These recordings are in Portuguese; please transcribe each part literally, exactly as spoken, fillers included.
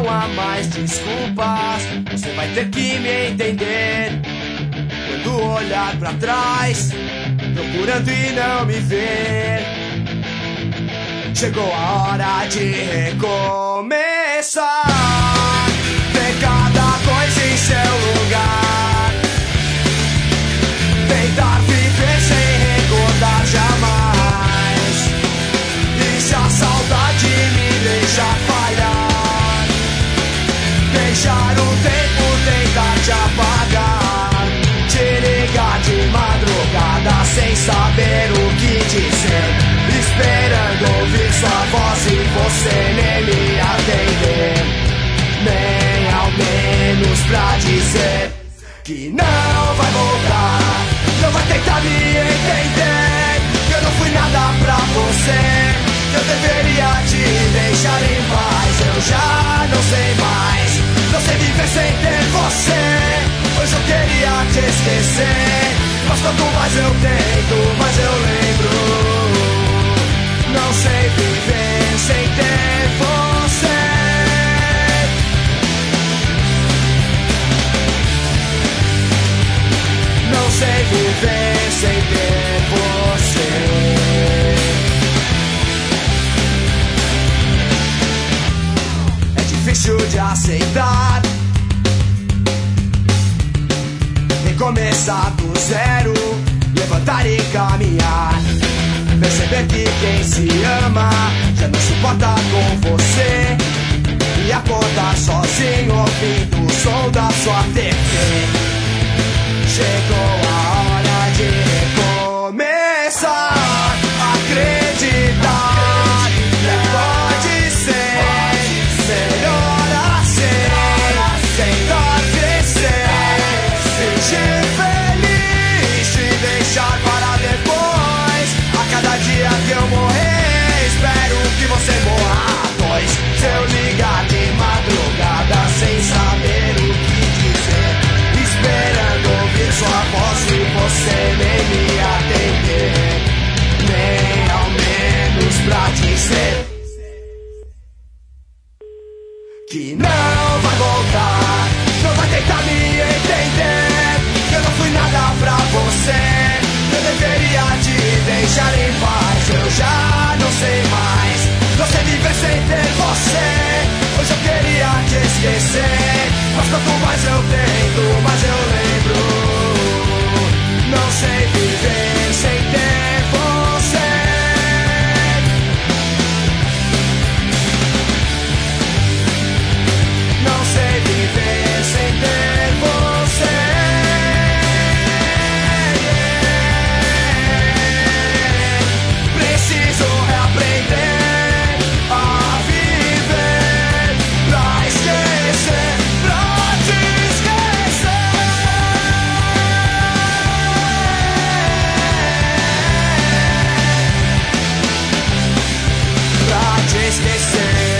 não há mais desculpas. Você vai ter que me entender quando olhar pra trás, procurando e não me ver. Chegou a hora de recomeçar. Ter cada coisa em seu lugar. Tentar viver sem recordar jamais. E se a saudade me deixar falhar, deixar o tempo tentar te apagar. Te ligar de madrugada sem saber o que dizer, esperando ouvir sua voz e você nem me atender, nem ao menos pra dizer que não vai voltar. Não vai tentar me entender que eu não fui nada pra você. Eu deveria te deixar em paz. Eu já não sei mais, não sei viver sem ter você. Hoje eu queria te esquecer, mas quanto mais eu tento, mais eu lembro. Não sei viver sem ter você. Não sei viver sem ter você. É difícil de aceitar recomeçar do zero, levantar e caminhar. Perceber que quem se ama já não se importa com você, e acordar sozinho ouvindo o som da sua T V. Chegou a hora de recomeçar. Acreditar que pode ser melhor assim. Tentar vencer, fingir feliz, te deixar para depois. Cada dia que eu morrer, espero que você morra. Pois se eu ligar de madrugada sem saber o que dizer, esperando ouvir sua voz e você nem me atender, nem ao menos pra dizer que não vai voltar. Não vai tentar me entender que eu não fui nada pra você. Eu deveria te deixar em paz. Eu já não sei mais, não sei viver sem ter você. Hoje eu queria te esquecer, mas quanto mais eu tento, mais eu lembro. Não sei viver sem ter você. Não sei viver sem ter você. Preciso reaprender a viver pra esquecer, pra te esquecer. Pra te esquecer.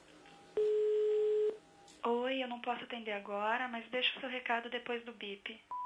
Oi, eu não posso atender agora, mas deixa o seu recado depois do bip.